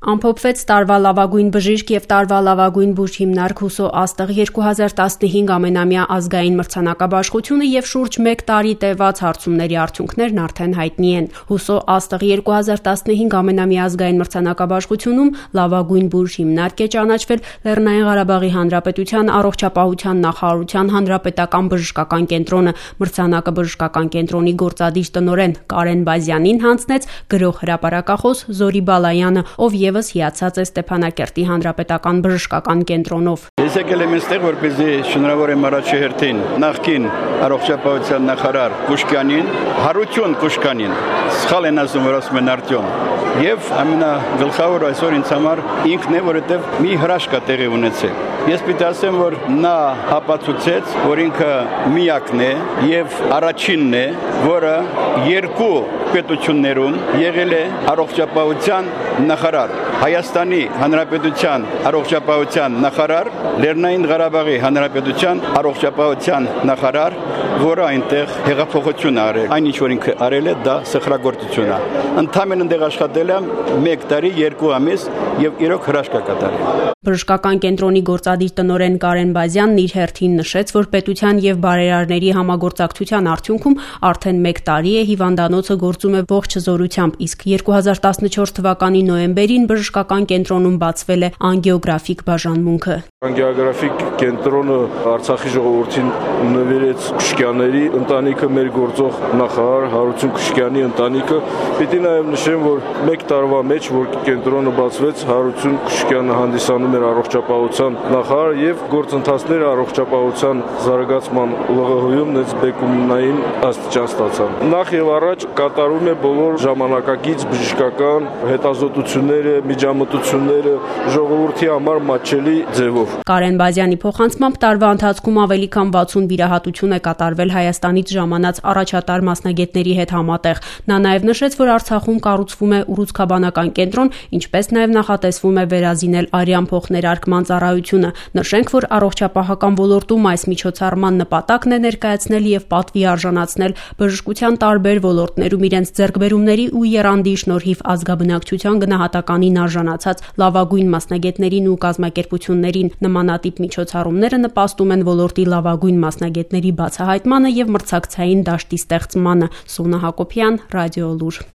Ամփոփվեց տարվա լավագույն բժիշկ եւ տարվա լավագույն բուժ հիմնարկ Հուսո Աստղ 2015 ամենամյա ազգային մրցանակաբաշխությունը եւ շուրջ 1 տարի տեված հարցումների արդյունքներն արդեն հայտնի են։ Հուսո Աստղ 2015 ամենամյա ազգային մրցանակաբաշխությունում լավագույն բուժ հիմնարկ է ճանաչվել Լեռնային Ղարաբաղի Հանրապետության առողջապահության նախարարության հանրապետական բժշկական կենտրոնը։ Մրցանակը բժշկական կենտրոնի գործադիր տնօրեն Կարեն Բազյանին հանձնեց գրող հրապարակախոս Զորի Բալայանը, ով եւս հիացած է Ստեփանակերտի հանրապետական բժշկական կենտրոնով։ Ես եկել եմ այստեղ, որպեսզի շնորհավոր եմ առաջի հերթին նախկին առողջապահության նախարար Կուշկյանին, Հարություն Կուշկանին, սխալ են ասում, որ ասում են Արտյոմ, եւ ամենագլխավորը այսօր ինձ համար ինքն է, որովհետեւ մի հրաշք է տեղի ունեցել։ Ես պիտի ասեմ, որ նա ապացուցեց, որ ինքը միակն է եւ առաջինն է, որը երկու պետություններում եղել է առողջապահության նախարար։ Հայաստանի Հանրապետության առողջապահության նախարար, Լեռնային Ղարաբաղի Հանրապետության առողջապահության նախարար, որը այնտեղ հեղափոխություն արել։ Այն ինչ որ ինքը արել է, դա սխրագործություն է։ Ընդհանրապես այնտեղ աշխատել է 1 տարի 2 ամիս եւ իրոք հրաշք կատարել։ Բժշկական կենտրոնի գործադիր տնօրեն Կարեն Բազյանն իր հերթին նշեց, որ պետության եւ բարերարների համագործակցության արդյունքում արդեն 1 տարի է հիվանդանոցը գործում է ողջ զորությամբ, իսկ 2014 թվականի նոյեմբերին բժշկական կենտրոնում բացվել է անգեոգրաֆիկ բաժանմունքը։ Անգեոգրաֆիկ կենտրոնը Արցախի ժողովրդին նվիրեց Կուշկյանների ընտանիքը, մեր գործող նախարար Հարություն Կուշկյանի ընտանիքը։ Պիտի նաև նշեմ, որ 1 տարվա մեջ, որ կենտրոնը բացվեց, Հարություն Կուշկյանը հանդիսանում էր առողջապահության նախարար եւ գործընթացները առողջապահության զարգացման ԼՂՀ-ում նենց բեկումնային աստիճան ստացան։ Նախ եւ առաջ կատարում է բոլոր ժամանակակից բժշկական հետազոտությունները, միջամտությունները ժողովրդի համար մատչելի ձևով։ Կարեն Բազյանի փոխանցմամբ տարվա ընթացքում ավելի քան 60 վիրահատություն է կատարվել Հայաստանից ժամանած առաջատար մասնագետների հետ համատեղ։ Նա նաև նշեց, որ Արցախում կառուցվում է ուռուցքաբանական կենտրոն, ինչպես նաև նախատեսվում է վերազինել արյան փոխներարկման ծառայությունը։ Նշենք, որ առողջապահական ոլորտում այս միջոցառման նպատակն է ներկայացնել եւ պատվի արժանացնել բժշկության տարբեր ոլորտներում իրենց ձեռքբերումների ու եռանդի շնորհիվ ազգաբնակչության գնահատականին արժանացած լավագույն մասնագետներին ու կազմակերպություններին։ Նմանատիպ միջոցառումները նպաստում են ոլորտի լավագույն մասնագետների բացահայտմանը եւ մրցակցային դաշտի ստեղծմանը։ Սոնա Հակոբյան, Ռադիոլուր։